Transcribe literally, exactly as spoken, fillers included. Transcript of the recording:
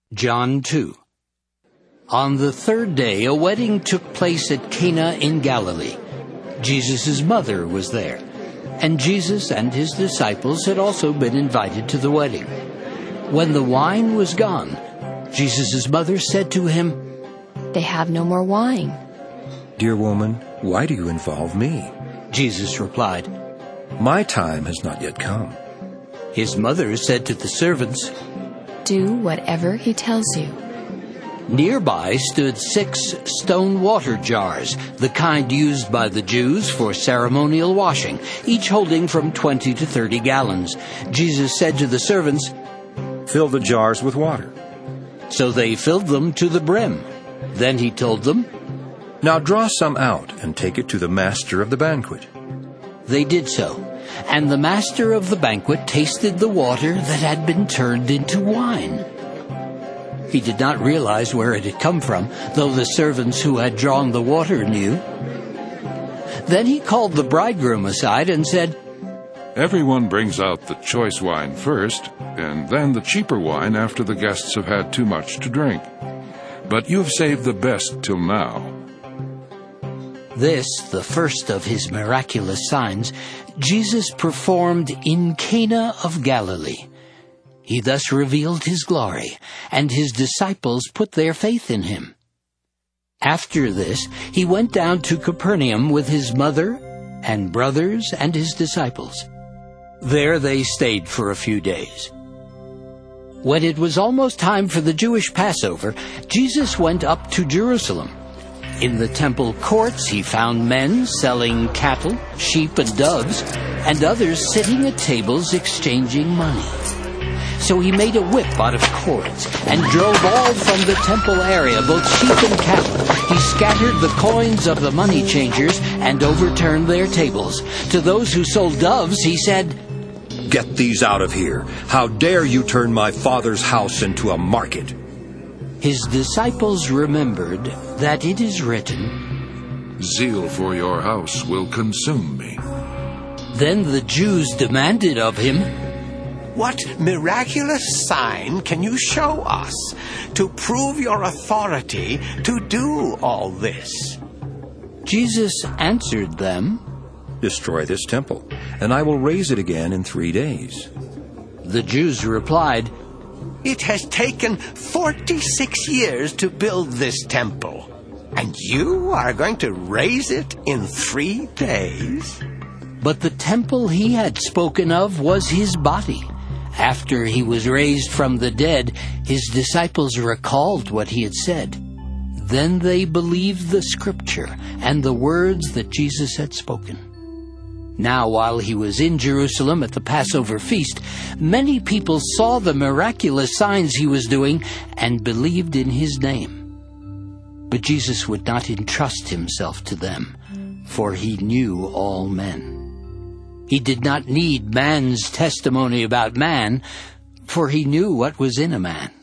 John two. On the third day, a wedding took place at Cana in Galilee. Jesus' mother was there, and Jesus and his disciples had also been invited to the wedding. When the wine was gone, Jesus' mother said to him, "They have no more wine." "Dear woman, why do you involve me?" Jesus replied, "My time has not yet come." His mother said to the servants, "Do whatever he tells you." Nearby stood six stone water jars, the kind used by the Jews for ceremonial washing, each holding from twenty to thirty gallons. Jesus said to the servants, "Fill the jars with water." So they filled them to the brim. Then he told them, "Now draw some out and take it to the master of the banquet." They did so, and the master of the banquet tasted the water that had been turned into wine. He did not realize where it had come from, though the servants who had drawn the water knew. Then he called the bridegroom aside and said, "Everyone brings out the choice wine first, and then the cheaper wine after the guests have had too much to drink. But you have saved the best till now." This, the first of his miraculous signs, Jesus performed in Cana of Galilee. He thus revealed his glory, and his disciples put their faith in him. After this, he went down to Capernaum with his mother and brothers and his disciples. There they stayed for a few days. When it was almost time for the Jewish Passover, Jesus went up to Jerusalem. In the temple courts he found men selling cattle, sheep, and doves, and others sitting at tables exchanging money. So he made a whip out of cords and drove all from the temple area, both sheep and cattle. He scattered the coins of the money changers and overturned their tables. To those who sold doves he said, "Get these out of here! How dare you turn my Father's house into a market!" His disciples remembered that it is written, "Zeal for your house will consume me." Then the Jews demanded of him, "What miraculous sign can you show us to prove your authority to do all this?" Jesus answered them, "Destroy this temple, and I will raise it again in three days." The Jews replied, "It has taken forty-six years to build this temple, and you are going to raise it in three days?" But the temple he had spoken of was his body. After he was raised from the dead, his disciples recalled what he had said. Then they believed the scripture and the words that Jesus had spoken. Now, while he was in Jerusalem at the Passover feast, many people saw the miraculous signs he was doing and believed in his name. But Jesus would not entrust himself to them, for he knew all men. He did not need man's testimony about man, for he knew what was in a man.